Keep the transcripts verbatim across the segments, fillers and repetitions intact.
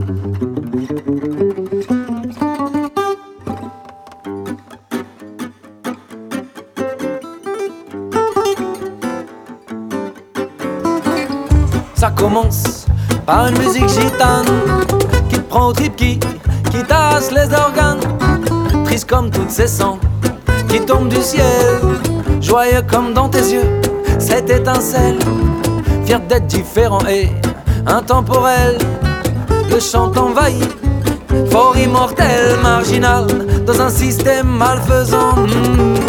Ça commence par une musique gitane qui te prend au trip, qui, qui tasse les organes. Triste comme toutes ces sangs qui tombent du ciel, joyeux comme dans tes yeux cette étincelle. Fier d'être différent et intemporel, le chant t'envahit, fort immortel, marginal dans un système malfaisant. Mmh.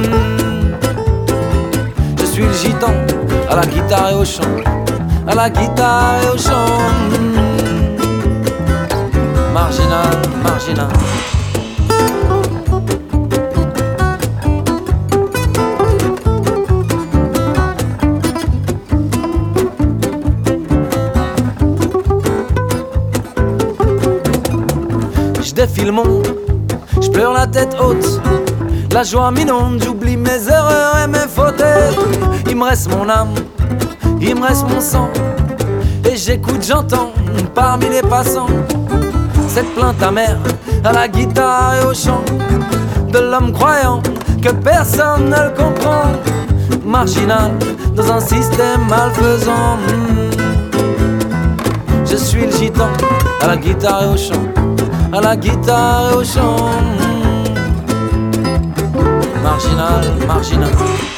Je suis le gitan à la guitare et au chant, à la guitare et au chant. Mmh. Marginal, marginal. Je défile le monde, je pleure la tête haute, la joie m'inonde, j'oublie mes erreurs et mes fautes. Il me reste mon âme, il me reste mon sang, et j'écoute, j'entends parmi les passants cette plainte amère à la guitare et au chant de l'homme croyant que personne ne le comprend. Marginal dans un système malfaisant. Mmh. Je suis le gitan à la guitare et au chant, à la guitare et au chant. Mmh. Marginal, marginal.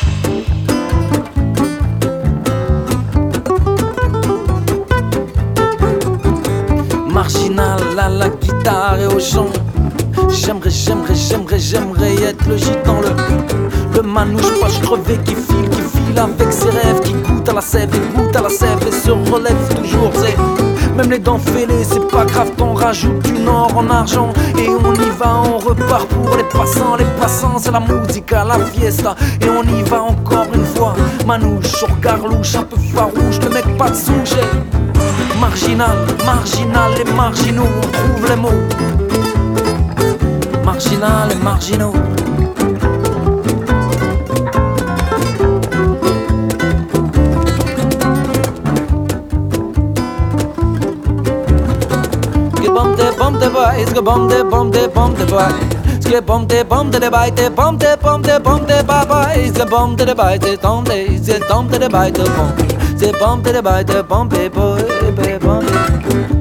Marginal à la guitare et au chant. J'aimerais, j'aimerais, j'aimerais, j'aimerais être le gitan, le, le manouche poche crevé qui file, qui file avec ses rêves, qui goûte à la sève et goûte à la sève et se relève toujours. C'est même les dents fêlées, c'est pas grave, t'en rajoutes du or en argent et on y va, on repart pour les passants. Les passants, c'est la musique à la fiesta et on y va encore une fois. Manouche, garlouche, un peu farouche, le mec pas de sujet. Marginal, marginal et marginaux, on trouve les mots. Marginal et marginaux. Bum de bum de boy, it's bum de bum de bum de boy. Skip bum de bum de boy, de bum de bum de bum de boy. It's the bum de boy, the tom de, it's the tom de boy, the bum. C'est bum de boy, the bum de boy, bum.